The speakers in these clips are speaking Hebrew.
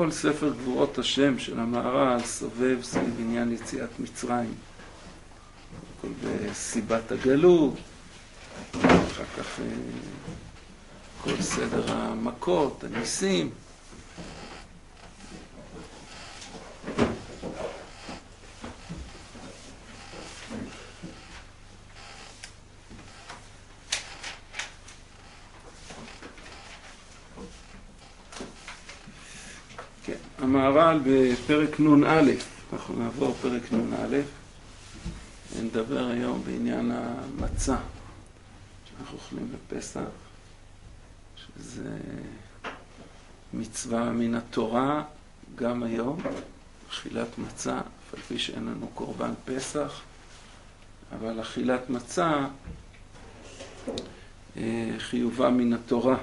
כל ספר גבורות השם של המהר"ל סובב סביב עניין יציאת מצרים. כל בסיבת הגלות, אחר כך כל סדר המכות, הניסים. המהר"ל בפרק נ"א, אנחנו נעבור פרק נ"א, נדבר היום בעניין המצה שאנחנו אוכלים בפסח, שזה מצווה מן התורה גם היום, אכילת מצה, אף על פי שאין לנו קורבן פסח, אבל אכילת מצה חיובה מן התורה.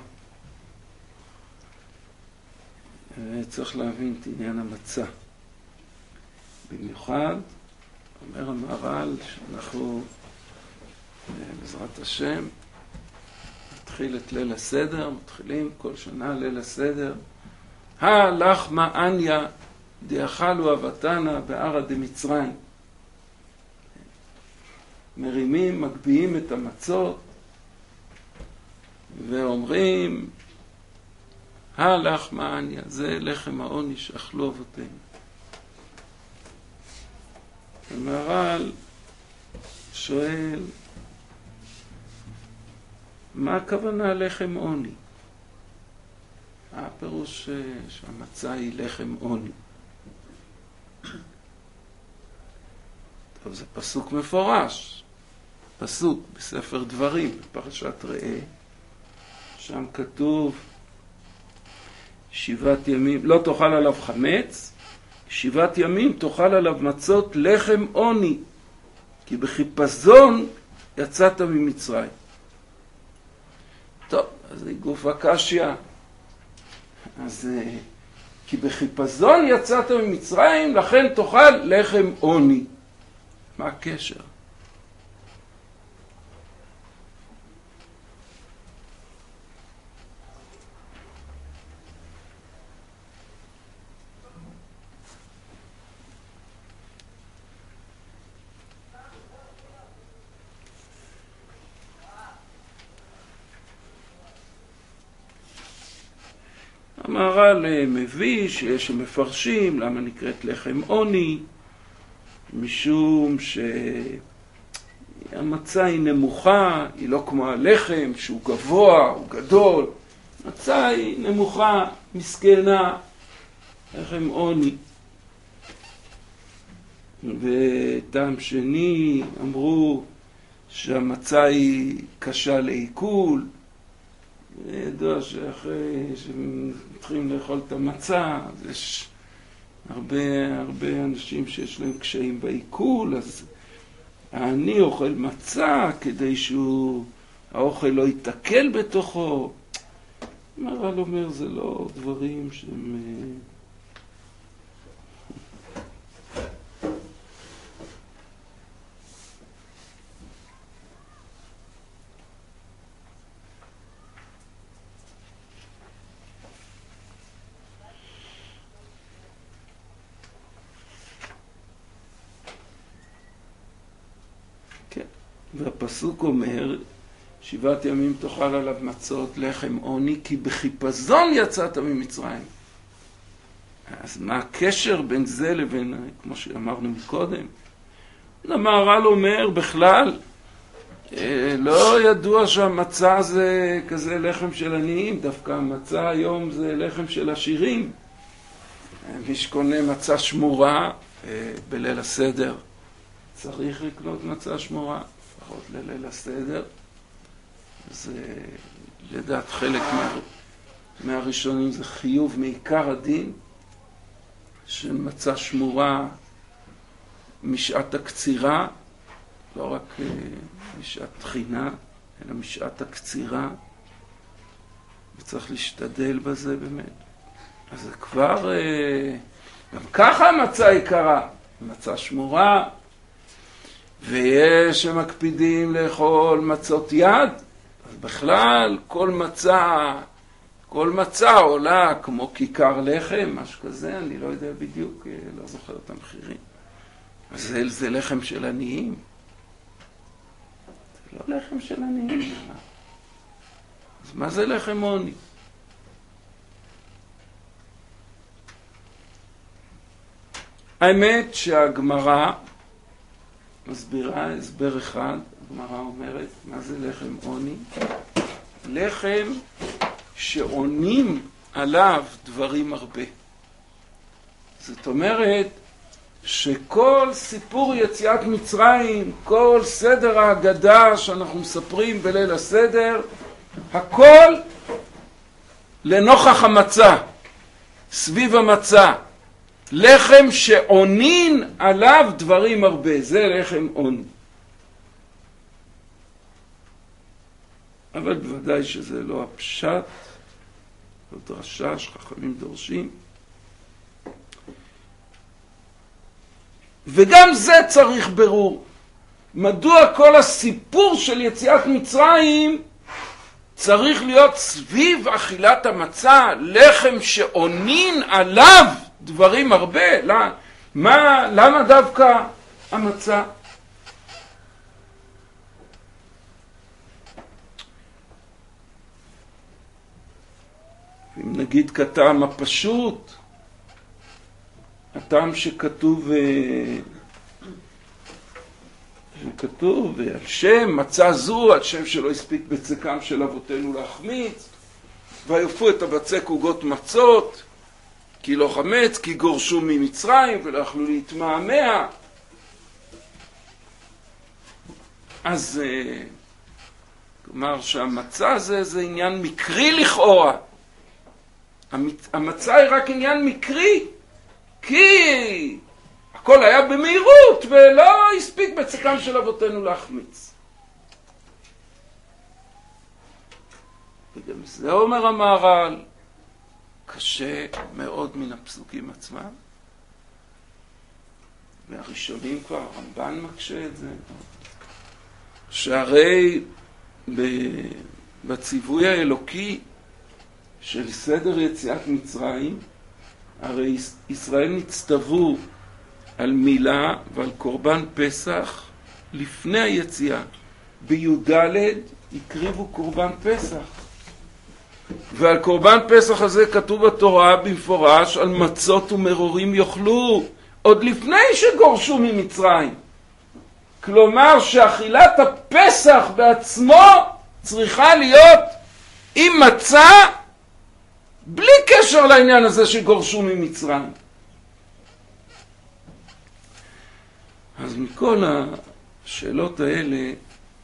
צריך להבין את עניין המצה. במיוחד, אומר המהר"ל, שאנחנו, בעזרת השם, נתחיל את ליל הסדר, מתחילים כל שנה ליל הסדר. לחמה אניה דאכלו אבותינו בערא דמצרים. מרימים, מגביהים את המצות, ואומרים, לחמה אניה, זה לחם העוני שאכלו אבותינו. המהר"ל שואל, מה הכוונה לחם עוני? הפירוש שהמצה היא לחם עוני. טוב, זה פסוק מפורש. פסוק בספר דברים, בפרשת ראה. שם כתוב, 7 ימים, לא תאכל עליו חמץ, 7 ימים תאכל עליו מצות לחם עוני, כי בחיפזון יצאת ממצרים. טוב, אז זה גוף הקשיא. אז כי בחיפזון יצאת ממצרים, לכן תאכל לחם עוני. מה הקשר? המהר"ל מביא שיש שמפרשים למה נקראת לחם עוני, משום שהמצה היא נמוכה, היא לא כמו הלחם שהוא גבוה, הוא גדול. המצה היא נמוכה, מסכנה, לחם עוני. וטעם שני אמרו שהמצה היא קשה לעיכול. ידוע שאחרי שמתחילים לאכול את המצה, אז יש הרבה אנשים שיש להם קשיים בעיכול, אז אני אוכל מצה כדי שהאוכל לא יתעכל בתוכו. המהר"ל אומר, זה לא דברים שהם... והפסוק אומר, 7 ימים תאכל עליו מצות לחם עוני, כי בחיפזון יצאת ממצרים. אז מה הקשר בין זה לבין, כמו שאמרנו מקודם? המהר"ל אומר, בכלל, לא ידוע שהמצה זה כזה לחם של עניים, דווקא המצה היום זה לחם של עשירים. מי שקונה מצה שמורה בליל הסדר, צריך לקנות מצה שמורה. לפחות לליל הסדר. זה לדעת חלק מהראשונים זה חיוב מעיקר הדין, שמצה שמורה משעת הקצירה, לא רק משעת תחינה, אלא משעת הקצירה, וצריך להשתדל בזה באמת. אז זה כבר, גם ככה המצה יקרה, מצה שמורה, ויש שמקפידים לאכול מצות יד, אז בכלל כל מצה, כל מצה עולה כמו כיכר לחם, משהו כזה, אני לא יודע בדיוק, לא זוכר את המחירים. אז זה לחם של עניים. זה לא לחם של עניים. אז מה זה לחם עוני? האמת שהגמרא מסבירה הסבר אחד, הגמרא אומרת, מה זה לחם עוני? לחם שעונים עליו דברים הרבה. זאת אומרת שכל סיפור יציאת מצרים, כל סדר ההגדה שאנחנו מספרים בליל הסדר, הכל לנוכח המצה, סביב המצה. לחם שעונין עליו דברים הרבה, זה לחם עוני. אבל בוודאי שזה לא הפשט, זו דרשה שחכמים דורשים. וגם זה צריך ברור. מדוע כל הסיפור של יציאת מצרים צריך להיות סביב אכילת המצה, לחם שעונין עליו דברים הרבה? למה דווקא המצה? אם נגיד כטעם הפשוט, הטעם שכתוב על שם מצה זו, על שם שלא הספיק בצקם של אבותינו להחמיץ, ויופו את הבצק עוגות מצות, כי לא חמץ, כי גורשו ממצרים ולא יכלו להתמהמה. אז כלומר שהמצה זה עניין מקרי לכאורה. המצה היא רק עניין מקרי, כי הכל היה במהירות ולא הספיק בצקם של אבותינו להחמיץ. וגם זה אומר המהר"ל, קשה מאוד מן הפסוקים עצמם. והראשונים כבר, הרמב"ן מקשה את זה. שהרי בציווי האלוקי של סדר יציאת מצרים, הרי ישראל נצטוו על מילה ועל קורבן פסח לפני היציאה. בי"ד הקריבו קורבן פסח. ועל קורבן פסח הזה כתוב בתורה במפורש, על מצות ומרורים יאכלו, עוד לפני שגורשו ממצרים. כלומר שאכילת הפסח בעצמו צריכה להיות עם מצה, בלי קשר לעניין הזה שגורשו ממצרים. אז מכל השאלות האלה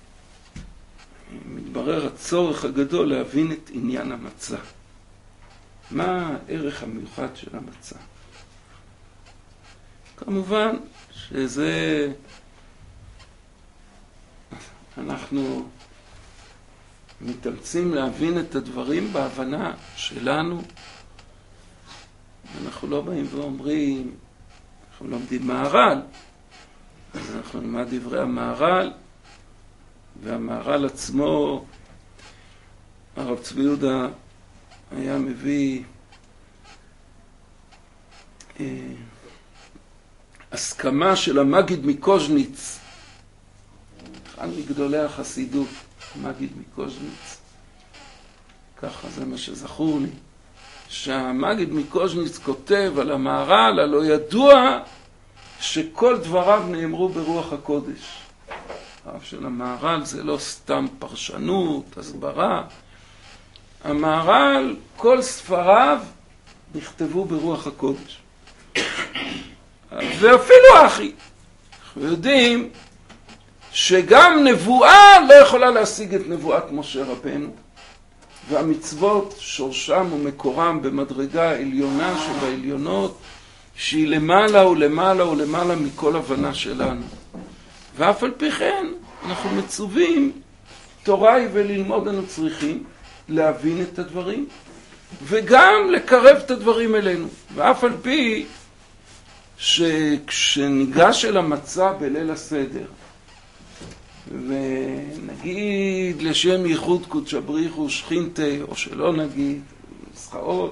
מתברר הצורך הגדול להבין את עניין המצה. מה הערך המיוחד של המצה? כמובן שזה אנחנו מתאמצים להבין את הדברים בהבנה שלנו. אנחנו לא באים ואומרים, אנחנו לומדים מהר"ל, אז אנחנו נלמד דברי המהר"ל, והמהר"ל עצמו, הרב צבי יהודה היה מביא הסכמה של המגיד מקוז'ניץ, אחד מגדולי החסידות, המגיד מקוז'ניץ, ככה זה מה שזכור לי, שהמגיד מקוז'ניץ כותב על המהר"ל, הלא ידוע שכל דבריו נאמרו ברוח הקודש. הרב של המהר"ל זה לא סתם פרשנות, הסברה. המהר"ל, כל ספריו נכתבו ברוח הקודש. ואפילו אחי, אנחנו יודעים שגם נבואה לא יכולה להשיג את נבואת משה רבנו, והמצוות שורשם ומקורם במדרגה עליונה שבעליונות, שהיא למעלה ולמעלה ולמעלה מכל הבנה שלנו. ואף על פי כן אנחנו מצווים, תורה היא וללמוד, אנו צריכים להבין את הדברים וגם לקרב את הדברים אלינו. ואף על פי שכשניגש אל המצה בליל הסדר ונגיד לשם ייחוד קודש בריך הוא שכינתה, או שלא נגיד, נוסחאות,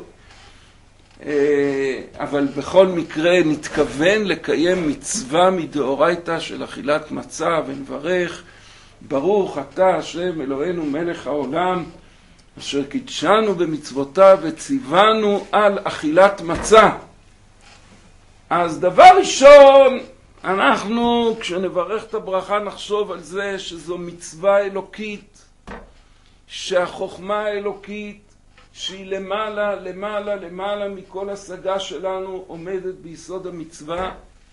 אבל בכל מקרה נתכוון לקיים מצווה מדאורייתא של אכילת מצה, ונברך ברוך אתה השם אלוהינו מלך העולם אשר קידשנו במצוותיו וציוונו על אכילת מצה. אז דבר ראשון, אנחנו כשנברך את הברכה נחשוב על זה שזו מצווה אלוקית, שהחוכמה האלוקית שהיא למעלה, למעלה, למעלה מכל השגה שלנו עומדת ביסוד המצווה,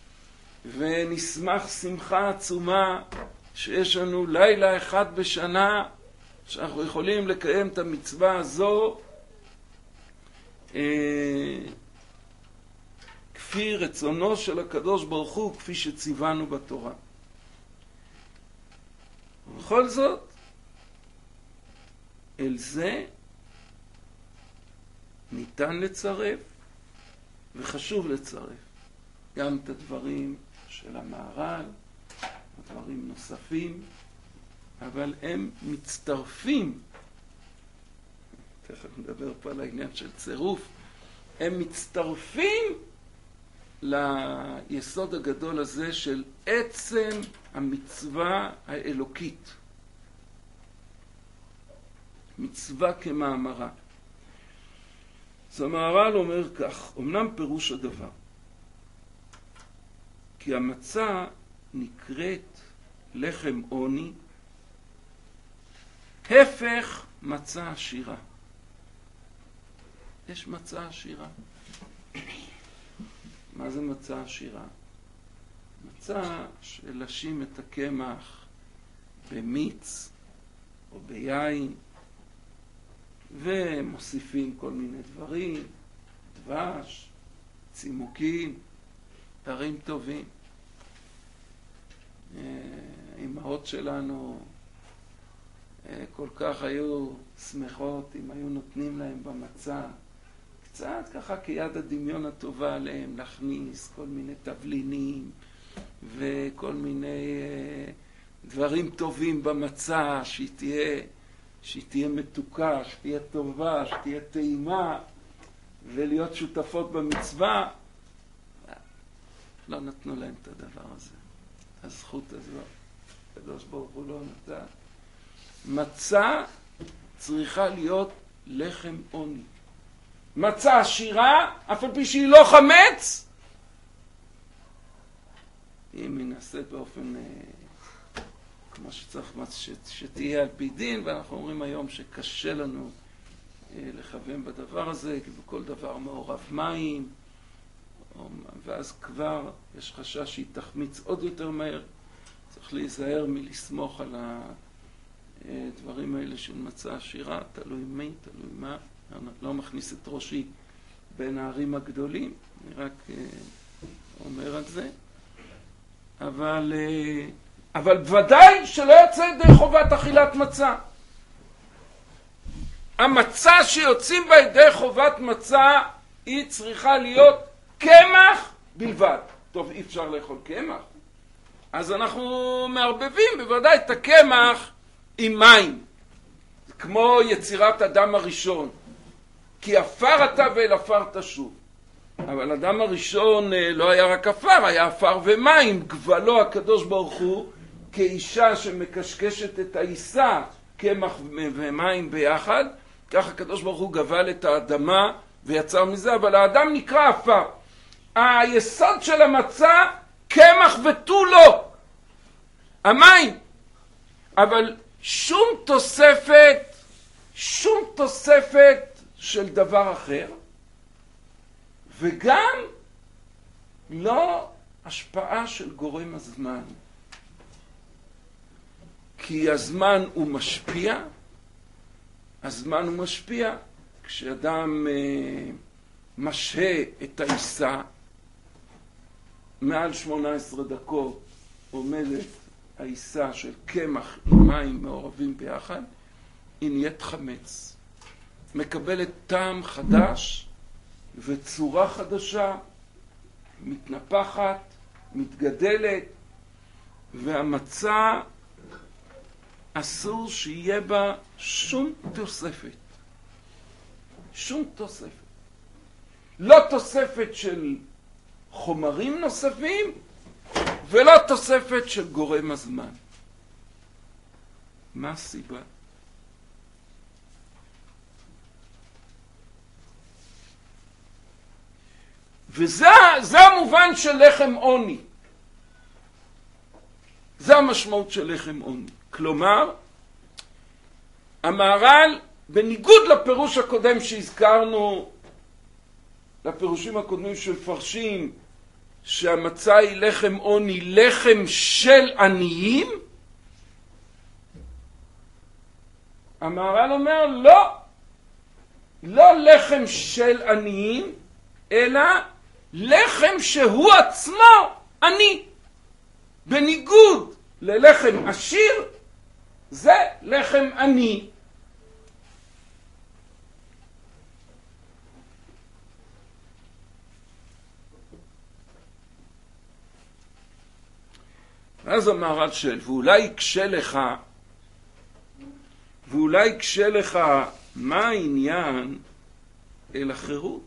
ונשמח שמחה עצומה שיש לנו לילה אחד בשנה שאנחנו יכולים לקיים את המצווה הזו כפי רצונו של הקדוש ברוך הוא, כפי שציוונו בתורה. ובכל זאת, אל זה ניתן לצרף, וחשוב לצרף, גם את הדברים של המהר"ל, דברים נוספים, אבל הם מצטרפים, תכף נדבר פה על העניין של צירוף, הם מצטרפים ליסוד הגדול הזה של עצם המצווה האלוקית. מצווה כמאמרה. אז המהר"ל אומר כך, אמנם פירוש הדבר, כי המצה נקראת לחם עוני, הפך מצה עשירה. יש מצה עשירה. מה זה מצה עשירה? מצה שלשים את הקמח במיץ או ביין, ומוסיפים כל מיני דברים, דבש, צימוקים, דברים טובים. האימהות שלנו כל כך היו שמחות אם היו נותנים להם במצה, קצת ככה כיד הדמיון הטובה עליהם, להכניס כל מיני תבלינים וכל מיני דברים טובים במצה, שהיא תהיה מתוקה, שתהיה טובה, שתהיה טעימה, ולהיות שותפות במצווה. לא נתנו להם את הדבר הזה. הזכות הזו, הקדוש ברוך הוא לא נתן. מצה צריכה להיות לחם עוני. מצה עשירה, אף על פי שהיא לא חמץ, אם היא נעשית באופן כמו שצריך שתהיה על פי דין, ואנחנו אומרים היום שקשה לנו לכוון בדבר הזה, כי בכל דבר מעורב מים, ואז כבר יש חשש שהיא תחמיץ עוד יותר מהר. צריך להיזהר מלסמוך על הדברים האלה של מצה עשירה, תלוי מי, תלוי מה. לא מכניס את ראשי בין הערים הגדולים, אני רק אומר על זה. אבל בוודאי שלא יוצא ידי חובת אכילת מצה. המצה שיוצאים בה ידי חובת מצה היא צריכה להיות קמח בלבד. טוב, אי אפשר לאכול קמח, אז אנחנו מערבבים בוודאי את הקמח עם מים. זה כמו יצירת אדם הראשון, כי עפר אתה ואל עפר תשוב. אבל אדם הראשון לא היה רק עפר, היה עפר ומים. גבלו הקדוש ברוך הוא כאישה שמקשקשת את העיסה, קמח ומים ביחד, כך הקדוש ברוך הוא גבל את האדמה ויצר מזה, אבל האדם נקרא עפר. היסוד של המצה, קמח ותו לא, המים. אבל שום תוספת של דבר אחר, וגם לא השפעה של גורם הזמן. כי הזמן הוא משפיע, כשאדם משהה את העיסה, מעל 18 דקות עומדת העיסה של קמח עם מים מעורבים ביחד, היא נהיית חמץ. מקבלת טעם חדש וצורה חדשה, מתנפחת, מתגדלת, והמצה אסור שיהיה בה שום תוספת. שום תוספת. לא תוספת של חומרים נוספים, ולא תוספת של גורם הזמן. מה הסיבה? וזה המובן של לחם עוני. זה המשמעות של לחם עוני. כלומר, המהר"ל, בניגוד לפירוש הקודם שהזכרנו, לפירושים הקודמים שמפרשים שהמצה היא לחם עוני, לחם של עניים, המהר"ל אומר לא לחם של עניים, אלא לחם שהוא עצמו עני. בניגוד ללחם עשיר, זה לחם עני. אז המהר"ל שואל, ואולי יקשה לך מה העניין אל החירות?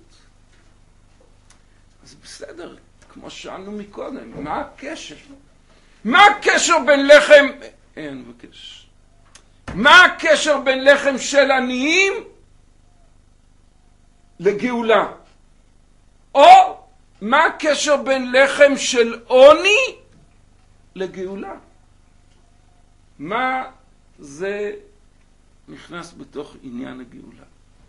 אז בסדר, כמו שאלנו מקודם, מה הקשר? מה הקשר בין לחם... אני מבקש. מה הקשר בין לחם של עניים לגאולה? או מה הקשר בין לחם של עוני לגאולה? מה זה נכנס בתוך עניין הגאולה?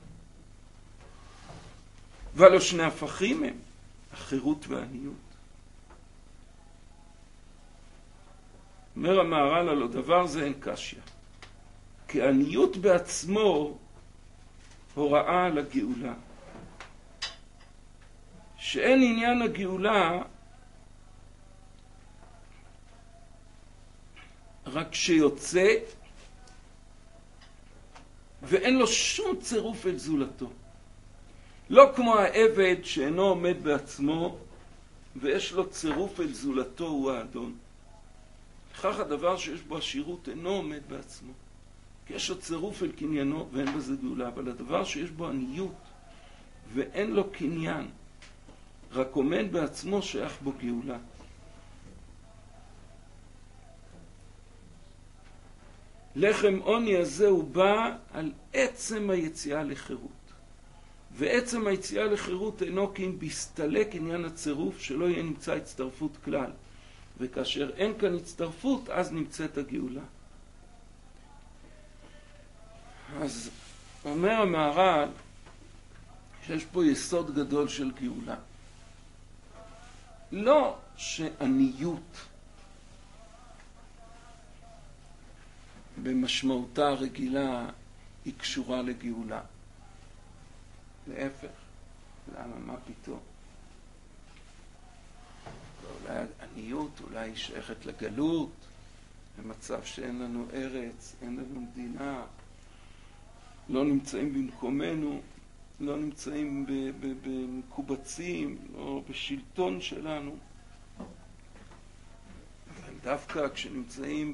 ולא שני הפכים הם, החירות והעניות. אומר המהר"ל על הדבר זה אין קשיא, כי עניות בעצמו הוראה על הגאולה, שאין עניין הגאולה רק שיוצא ואין לו שום צירוף אל זולתו. לא כמו העבד שאינו עומד בעצמו ויש לו צירוף אל זולתו, הוא האדון. לכך הדבר שיש בו עשירות אינו עומד בעצמו, כי יש לו צירוף אל קניינו ואין בזה גאולה. אבל הדבר שיש בו עניות ואין לו קניין, רק עומד בעצמו, שייך בו גאולה. לחם עוני הזה הוא בא על עצם היציאה לחירות. ועצם היציאה לחירות אינו כי אם בהסתלק עניין הצירוף, שלא יהיה נמצא הצטרפות כלל. וכאשר אין כאן הצטרפות, אז נמצאת הגאולה. אז אומר המהר"ל שיש פה יסוד גדול של גאולה. לא שעניות במשמעותה הרגילה היא קשורה לגאולה. להפך. למה? מה פתאום? אולי עניות, אולי שייכת לגלות, במצב שאין לנו ארץ, אין לנו מדינה, לא נמצאים במקומנו, לא נמצאים במקובצים, לא בשלטון שלנו. אבל דווקא כשנמצאים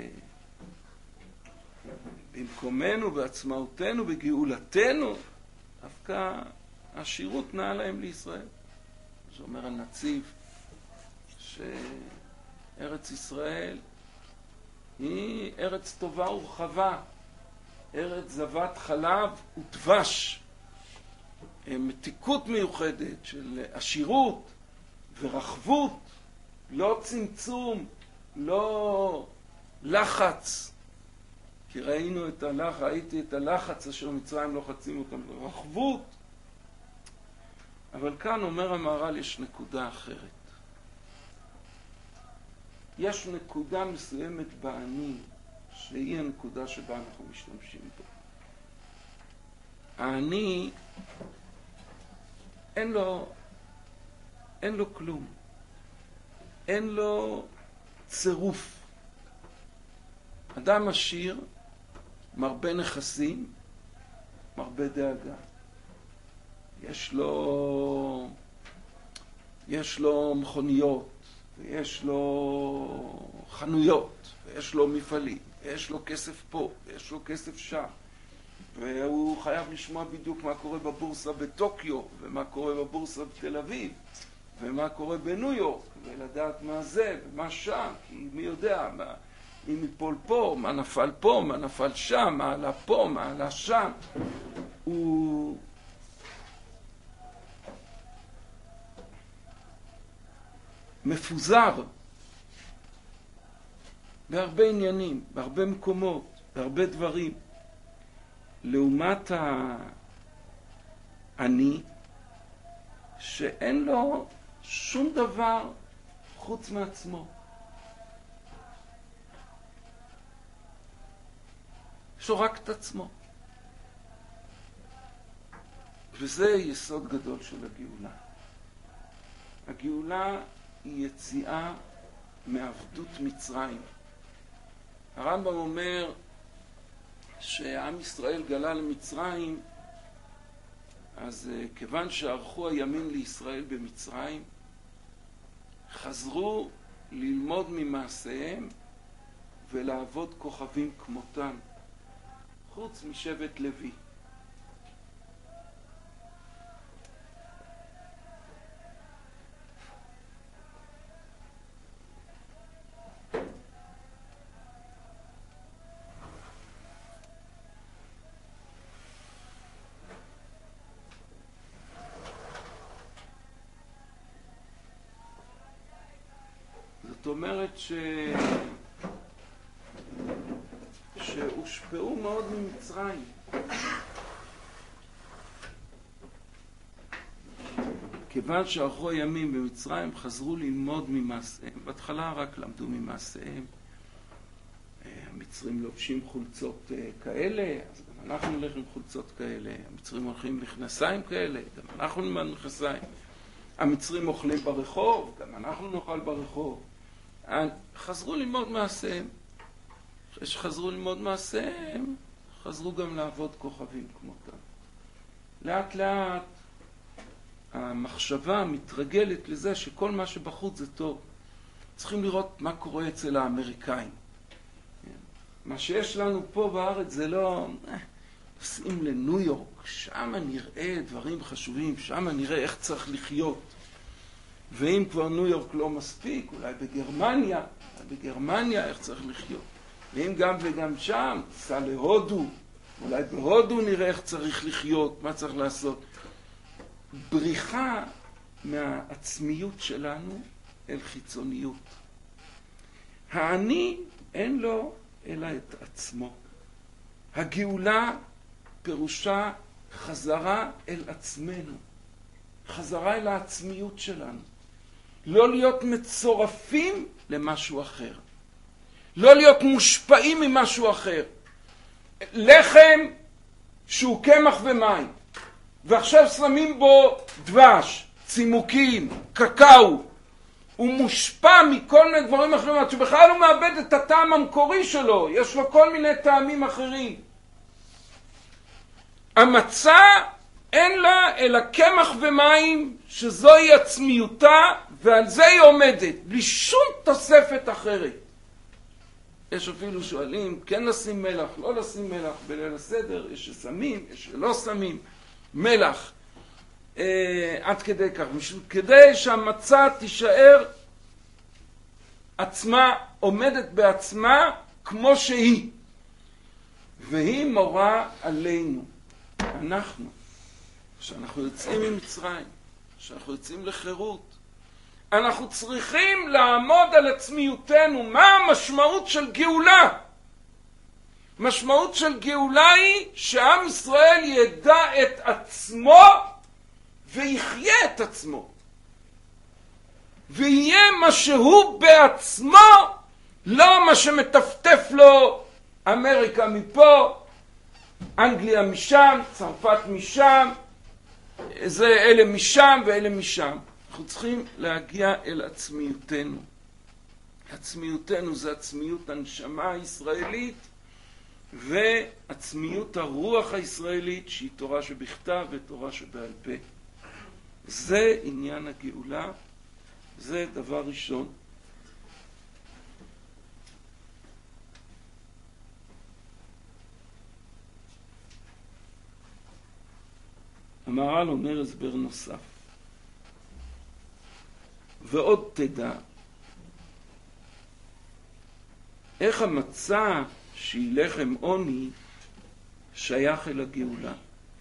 במקומנו, בעצמאותנו, בגאולתנו, דווקא השירות נעה להם לישראל. זה אומר הנציב שארץ ישראל היא ארץ טובה ורחבה, ארץ זבת חלב ודבש, מתיקות מיוחדת של עשירות ורחבות, לא צמצום, לא לחץ. כי ראיתי את הלחץ אשר מצרים לוחצים אותם, רחבות. אבל כאן אומר המהר"ל יש נקודה אחרת. יש נקודה מסוימת בעני, שהיא הנקודה שבה אנחנו משתמשים בו. העני, אין לו כלום. אין לו צירוף. אדם עשיר, מרבה נכסים, מרבה דאגה. יש לו מכוניות, ויש לו חנויות, ויש לו מפעלים, ויש לו כסף פה, ויש לו כסף שם. והוא חייב לשמוע בדיוק מה קורה בבורסה בטוקיו, ומה קורה בבורסה בתל אביב, ומה קורה בניו יורק, ולדעת מה זה ומה שם, כי מי יודע אם יפול פה, מה נפל פה, מה נפל שם, מה עלה פה, מה עלה שם. הוא מפוזר בהרבה עניינים, בהרבה מקומות, בהרבה דברים. לעומת אני, שאין לו שום דבר חוץ מעצמו. יש לו רק את עצמו. וזה יסוד גדול של הגאולה. הגאולה היא יציאה מעבדות מצרים. הרמב"ם אומר שעם ישראל גלה למצרים, אז כיוון שערכו הימים לישראל במצרים, חזרו ללמוד ממעשיהם ולעבוד כוכבים כמותם, חוץ משבט לוי. זאת אומרת שהושפעו מאוד ממצרים. כיוון שערכו הימים במצרים, חזרו ללמוד ממעשיהם. בהתחלה רק למדו ממעשיהם. המצרים לובשים חולצות כאלה, אז גם אנחנו נלך עם חולצות כאלה. המצרים הולכים לכנסיים כאלה, גם אנחנו נלמד מכנסיים. המצרים אוכלים ברחוב, גם אנחנו נאכל ברחוב. חזרו ללמוד מעשיהם. אחרי שחזרו ללמוד מעשיהם, חזרו גם לעבוד כוכבים כמותם. לאט לאט המחשבה מתרגלת לזה שכל מה שבחוץ זה טוב. צריכים לראות מה קורה אצל האמריקאים. מה שיש לנו פה בארץ זה לא... נוסעים לניו יורק, שם נראה דברים חשובים, שם נראה איך צריך לחיות. ואם כבר ניו יורק לא מספיק, אולי בגרמניה איך צריך לחיות. ואם גם וגם שם, סע להודו, אולי בהודו נראה איך צריך לחיות, מה צריך לעשות. בריחה מהעצמיות שלנו אל חיצוניות. האני אין לו אלא את עצמו. הגאולה פירושה חזרה אל עצמנו, חזרה אל העצמיות שלנו. לא להיות מצורפים למשהו אחר. לא להיות מושפעים ממשהו אחר. לחם שהוא קמח ומים, ועכשיו שמים בו דבש, צימוקים, קקאו, הוא מושפע מכל מיני דברים אחרים, שבכלל הוא מאבד את הטעם המקורי שלו, יש לו כל מיני טעמים אחרים. המצה אין לה אלא קמח ומים, שזוהי עצמיותה, ועל זה היא עומדת, בלי שום תוספת אחרת. יש אפילו שואלים, כן לשים מלח, לא לשים מלח, בליל הסדר, יש ששמים, יש שלא שמים, מלח. עד כדי כך, כדי שהמצה תישאר עצמה, עומדת בעצמה כמו שהיא. והיא מורה עלינו, אנחנו, שאנחנו יוצאים ממצרים, שאנחנו יוצאים לחירות, אנחנו צריכים לעמוד על עצמיותנו. מה המשמעות של גאולה? משמעות של גאולה היא שעם ישראל ידע את עצמו ויחיה את עצמו. ויהיה מה שהוא בעצמו, לא מה שמטפטף לו אמריקה מפה, אנגליה משם, צרפת משם, אלה משם ואלה משם. אנחנו צריכים להגיע אל עצמיותנו. עצמיותנו זה עצמיות הנשמה הישראלית, ועצמיות הרוח הישראלית שהיא תורה שבכתב ותורה שבעל פה. זה עניין הגאולה, זה דבר ראשון. המהר"ל אומר הסבר נוסף. ועוד תדע, איך המצע שהיא לחם עוני שייך אל הגאולה.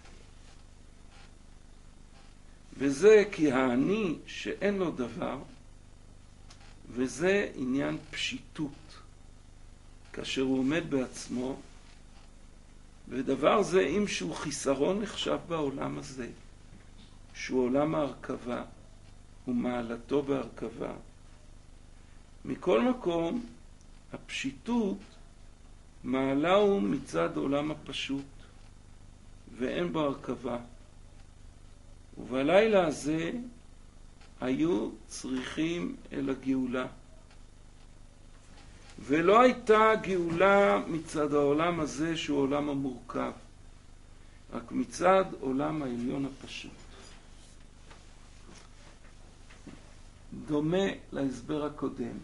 וזה כי העני שאין לו דבר, וזה עניין פשיטות, כאשר הוא עומד בעצמו, ודבר זה אם שהוא חיסרון נחשב בעולם הזה, שהוא עולם ההרכבה, ומעלתו בהרכבה. מכל מקום, הפשיטות מעלהו מצד עולם הפשוט, ואין בו הרכבה. ובלילה הזה היו צריכים אל הגאולה. ולא הייתה גאולה מצד העולם הזה שהוא עולם המורכב, רק מצד עולם העליון הפשוט. דומה להסבר הקודם.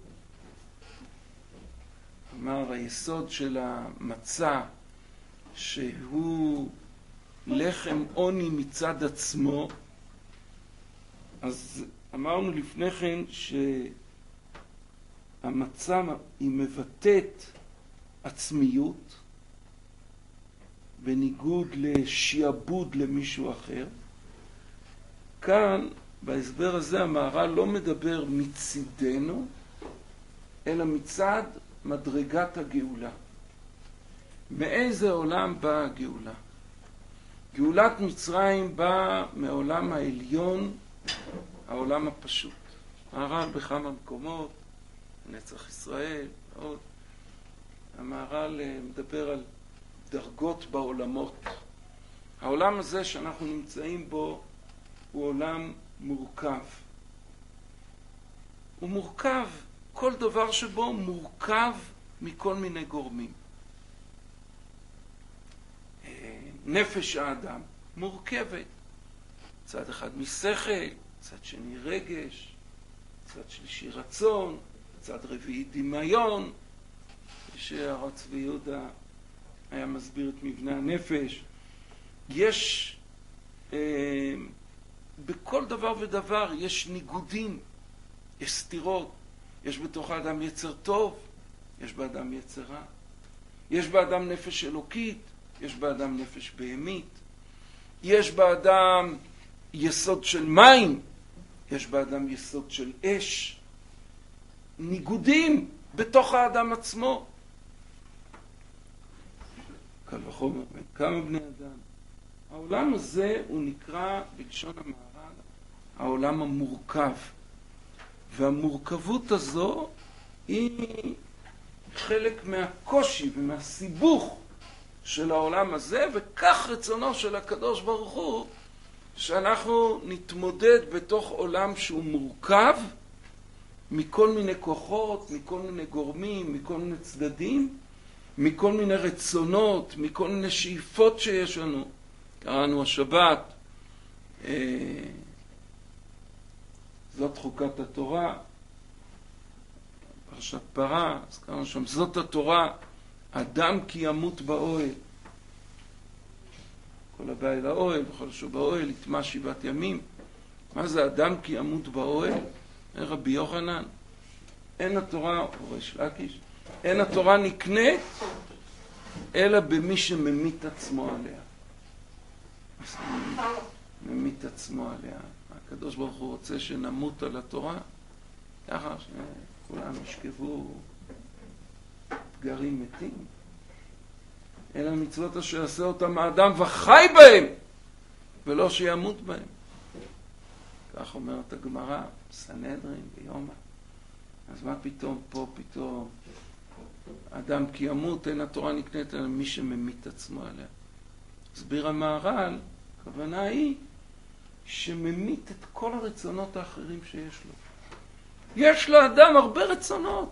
אמר היסוד של המצע שהוא לחם עוני מצד עצמו, אז אמרנו לפני כן שהמצע היא מבטאת עצמיות בניגוד לשיעבוד למישהו אחר. כאן בהסבר הזה המהר"ל לא מדבר מצידנו, אלא מצד מדרגת הגאולה. מאיזה עולם באה הגאולה? גאולת מצרים באה מעולם העליון, העולם הפשוט. המהר"ל בכמה מקומות, נצח ישראל, עוד. המהר"ל מדבר על דרגות בעולמות. העולם הזה שאנחנו נמצאים בו הוא עולם מורכב. הוא מורכב, כל דבר שבו מורכב מכל מיני גורמים. נפש האדם מורכבת, צד אחד משכל, צד שני רגש, צד שלישי רצון, צד רביעי דמיון. שהרב צבי יהודה היה מסביר את מבנה הנפש. יש בכל דבר ודבר יש ניגודים, יש סתירות. יש בתוך האדם יצר טוב, יש באדם יצר רע. יש באדם נפש אלוקית, יש באדם נפש בהמית. יש באדם יסוד של מים, יש באדם יסוד של אש. ניגודים בתוך האדם עצמו. קל וחומר, כמה בני אדם. העולם הזה הוא נקרא בלשון המהר"ל העולם המורכב. והמורכבות הזו היא חלק מהקושי ומהסיבוך של העולם הזה, וכך רצונו של הקדוש ברוך הוא שאנחנו נתמודד בתוך עולם שהוא מורכב מכל מיני כוחות, מכל מיני גורמים, מכל מיני צדדים, מכל מיני רצונות, מכל מיני שאיפות שיש לנו. קראנו השבת, זאת חוקת התורה, פרשת פרה, אז קראנו שם, זאת התורה, אדם כי ימות באוהל. כל הבא אל האוהל, בכל שהוא באוהל, יטמע 7 ימים. מה זה אדם כי ימות באוהל? רבי יוחנן, אין התורה, או ריש לקיש, אין התורה נקנית, אלא במי שממית עצמו עליה. ממית עצמו עליה. הקדוש ברוך הוא רוצה שנמות על התורה, ככה שכולם ישכבו פגרים מתים. אלא מצוות אשר יעשה אותם האדם וחי בהם, ולא שימות בהם. כך אומרת הגמרא, סנהדרין ביומא. אז מה פתאום פה, פתאום אדם כי ימות, אין התורה נקנית אלא מי שממית עצמו עליה. הסביר המהר"ל, הכוונה היא שממית את כל הרצונות האחרים שיש לו. יש לאדם הרבה רצונות.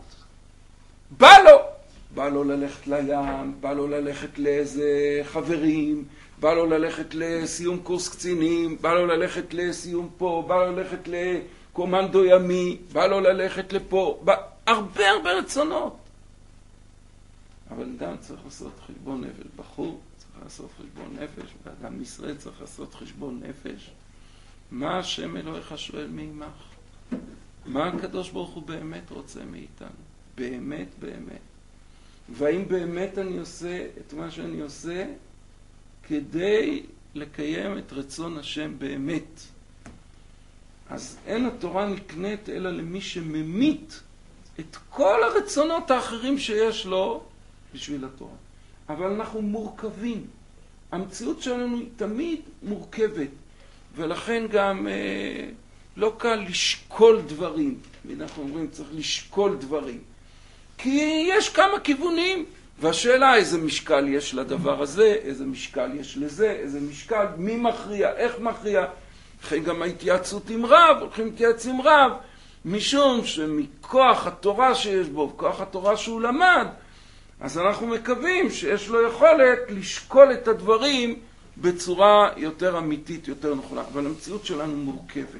בא לו ללכת לים, בא לו ללכת לאיזה חברים, בא לו ללכת לסיום קורס קצינים, בא לו ללכת לסיום פה, בא לו ללכת לקומנדו ימי, בא לו ללכת לפה, הרבה רצונות. אבל אדם צריך לעשות חשבון נפש. בחור צריך צריך לעשות חשבון נפש, ואדם ישראל צריך לעשות חשבון נפש. מה השם אלוהיך שואל מעמך? מה הקדוש ברוך הוא באמת רוצה מאיתנו? באמת, באמת. והאם באמת אני עושה את מה שאני עושה כדי לקיים את רצון השם באמת? אז אין התורה נקנית אלא למי שממית את כל הרצונות האחרים שיש לו בשביל התורה. אבל אנחנו מורכבים. המציאות שלנו היא תמיד מורכבת, ולכן גם לא קל לשקול דברים. אנחנו אומרים צריך לשקול דברים. כי יש כמה כיוונים, והשאלה איזה משקל יש לדבר הזה, איזה משקל יש לזה, איזה משקל, מי מכריע, איך מכריע. לכן גם ההתייעצות עם רב, הולכים להתייעץ עם רב, משום שמכוח התורה שיש בו, כוח התורה שהוא למד, אז אנחנו מקווים שיש לו יכולת לשקול את הדברים בצורה יותר אמיתית, יותר נכונה. אבל המציאות שלנו מורכבת.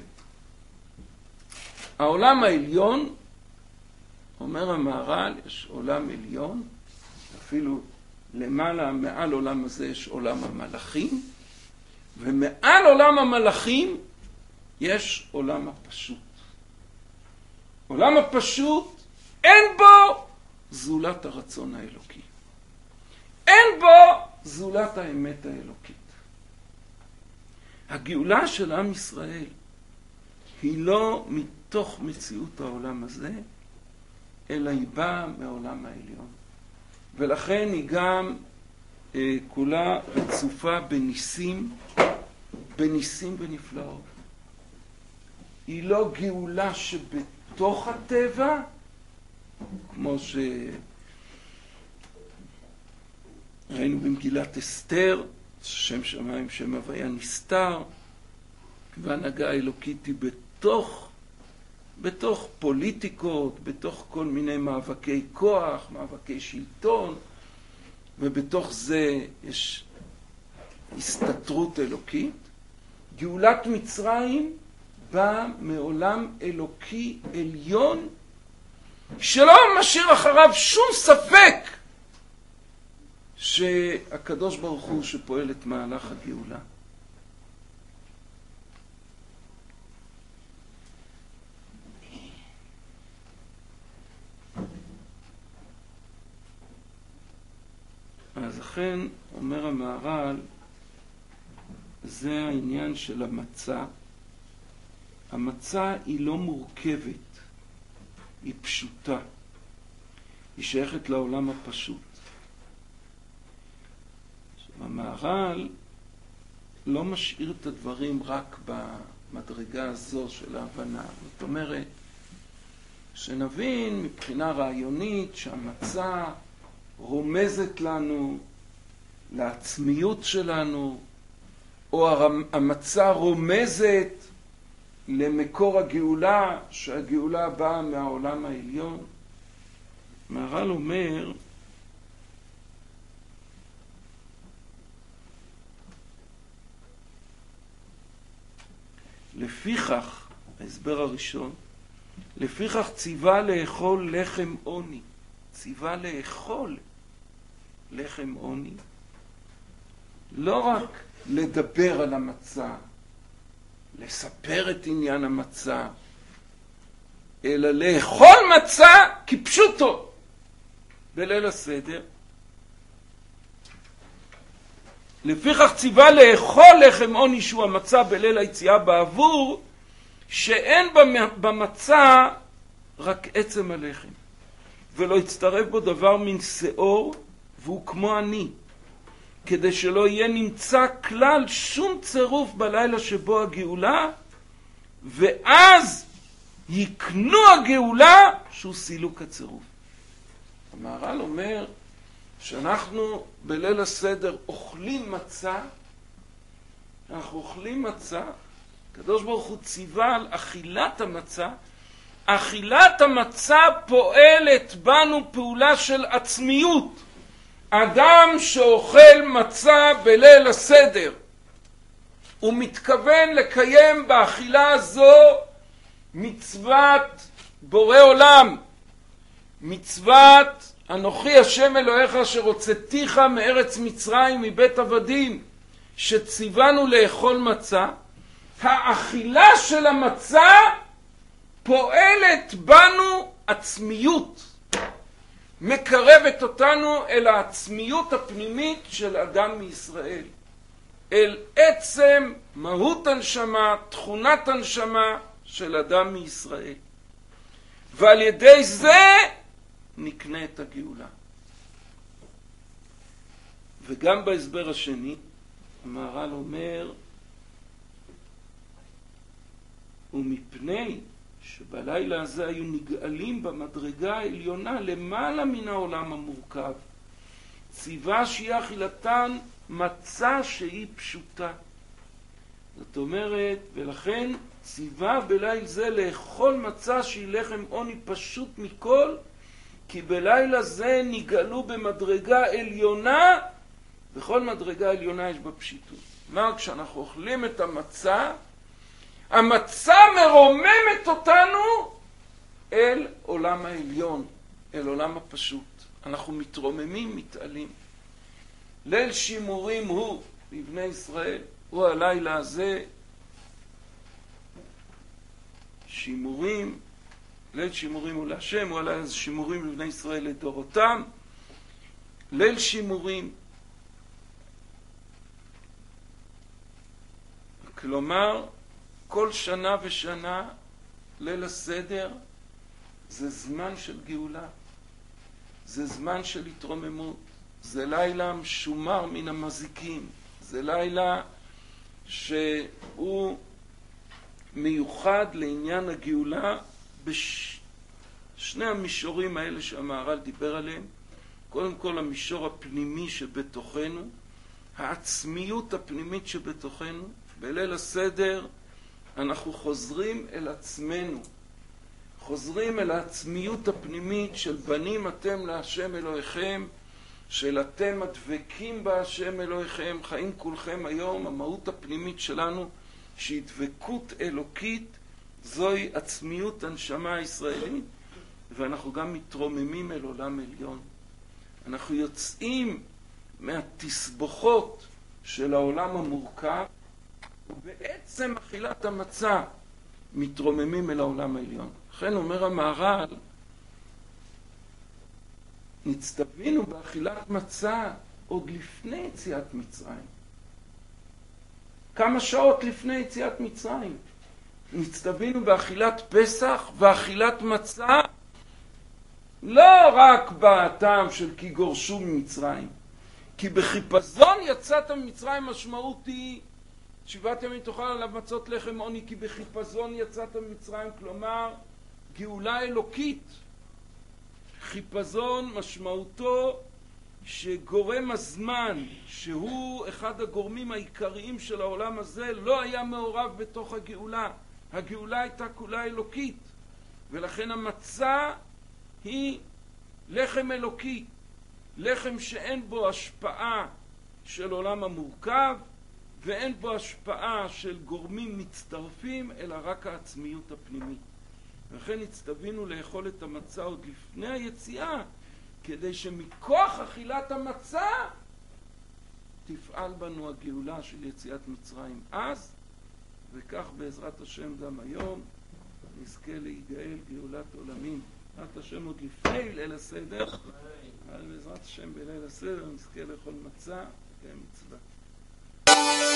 העולם העליון, אומר המהר"ל, יש עולם עליון, אפילו למעלה, מעל עולם הזה יש עולם המלאכים, ומעל עולם המלאכים יש עולם הפשוט. עולם הפשוט אין בו זולת הרצון האלוקי. אין בו זולת האמת האלוקית. הגאולה של עם ישראל היא לא מתוך מציאות העולם הזה, אלא היא באה מהעולם העליון. ולכן היא גם כולה רצופה בניסים ונפלאות. היא לא גאולה שבתוך הטבע, כמו שראינו במגילת אסתר, שם שמיים שם הוויה נסתר, וההנהגה האלוקית היא בתוך פוליטיקות, בתוך כל מיני מאבקי כוח, מאבקי שלטון, ובתוך זה יש הסתתרות אלוקית. גאולת מצרים באה מעולם אלוקי עליון, שלא משאיר אחריו שום ספק שהקדוש ברוך הוא שפועל את מהלך הגאולה. אז אכן, אומר המהר"ל, זה העניין של המצה. המצה היא לא מורכבת, היא פשוטה. היא שייכת לעולם הפשוט. המהר"ל לא משאיר את הדברים רק במדרגה הזו של ההבנה. זאת אומרת, שנבין מבחינה רעיונית שהמצה רומזת לנו לעצמיות שלנו, או המצה רומזת למקור הגאולה, שהגאולה באה מהעולם העליון. מהר"ל אומר, לפיכך, ההסבר הראשון, לפיכך ציווה לאכול לחם עוני. ציווה לאכול לחם עוני. לא רק לדבר על המצה, לספר את עניין המצה, אלא לאכול מצה כפשוטו בליל הסדר. לפיכך ציווה לאכול לחם עוני שהוא המצה בליל היציאה בעבור, שאין במצה רק עצם הלחם, ולא יצטרף בו דבר מן שאור, והוא כמו אני, כדי שלא יהיה נמצא כלל שום צירוף בלילה שבו הגאולה, ואז יקנו הגאולה שהוא סילוק הצירוף. המהר"ל אומר שאנחנו בליל הסדר אוכלים מצה, אנחנו אוכלים מצה, הקדוש ברוך הוא ציווה על אכילת המצה. אכילת המצה פועלת בנו פעולה של עצמיות. אדם שאוכל מצה בליל הסדר, הוא מתכוון לקיים באכילה הזו מצוות בורא עולם, מצוות אנוכי השם אלוהיך אשר הוצאתיך מארץ מצרים מבית עבדים, שציוונו לאכול מצה. האכילה של המצה פועלת בנו עצמיות, מקרבת אותנו אל העצמיות הפנימית של אדם מישראל, אל עצם מהות הנשמה, תכונת הנשמה של אדם מישראל, ועל ידי זה נקנה את הגאולה. וגם בהסבר השני המהר"ל אומר, ומפני שבלילה הזה היו נגאלים במדרגה העליונה למעלה מן העולם המורכב, ציווה שיהיה אכילתן מצה שהיא פשוטה. זאת אומרת, ולכן ציווה בליל זה לאכול מצה שהיא לחם עוני פשוט מכל, כי בלילה זה נגאלו במדרגה עליונה, בכל מדרגה עליונה יש בה פשיטות. כלומר, כשאנחנו אוכלים את המצה, המצה מרוממת אותנו אל עולם העליון, אל עולם הפשוט. אנחנו מתרוממים, מתעלים. ליל שימורים הוא לבני ישראל, הוא הלילה הזה. שימורים, ליל שימורים הוא להשם, הוא הלילה הזה שימורים לבני ישראל לדורותם. ליל שימורים, כלומר, כל שנה ושנה ליל הסדר זה זמן של גאולה, זה זמן של התרוממות, זה לילה משומר מן המזיקים, זה לילה שהוא מיוחד לעניין הגאולה בשני המישורים האלה שהמהר"ל דיבר עליהם. קודם כל המישור הפנימי שבתוכנו, העצמיות הפנימית שבתוכנו. בליל הסדר אנחנו חוזרים אל עצמנו, חוזרים אל העצמיות הפנימית של בנים אתם להשם אלוהיכם, של אתם הדבקים בהשם אלוהיכם, חיים כולכם היום. המהות הפנימית שלנו שהיא דבקות אלוקית, זוהי עצמיות הנשמה הישראלית, ואנחנו גם מתרוממים אל עולם עליון. אנחנו יוצאים מהתסבוכות של העולם המורכב, ובעצם אכילת המצה מתרוממים אל העולם העליון. לכן אומר המהר"ל, נצטווינו באכילת מצה עוד לפני יציאת מצרים. כמה שעות לפני יציאת מצרים נצטווינו באכילת פסח ואכילת מצה, לא רק בטעם של כי גורשו ממצרים, כי בחיפזון יצאת ממצרים. משמעות היא 7 ימים תאכל עליו מצות לחם עוני, כי בחיפזון יצאת ממצרים, כלומר גאולה אלוקית. חיפזון משמעותו שגורם הזמן, שהוא אחד הגורמים העיקריים של העולם הזה, לא היה מעורב בתוך הגאולה. הגאולה הייתה כולה אלוקית, ולכן המצה היא לחם אלוקי, לחם שאין בו השפעה של עולם המורכב, ואין בו השפעה של גורמים מצטרפים, אלא רק העצמיות הפנימית. ולכן הצטווינו לאכול את המצה עוד לפני היציאה, כדי שמכוח אכילת המצה תפעל בנו הגאולה של יציאת מצרים אז, וכך בעזרת השם גם היום נזכה להיגאל גאולת עולמים. בעזרת השם עוד לפני ליל הסדר, אבל בעזרת השם בליל הסדר נזכה לאכול מצה כמצווה.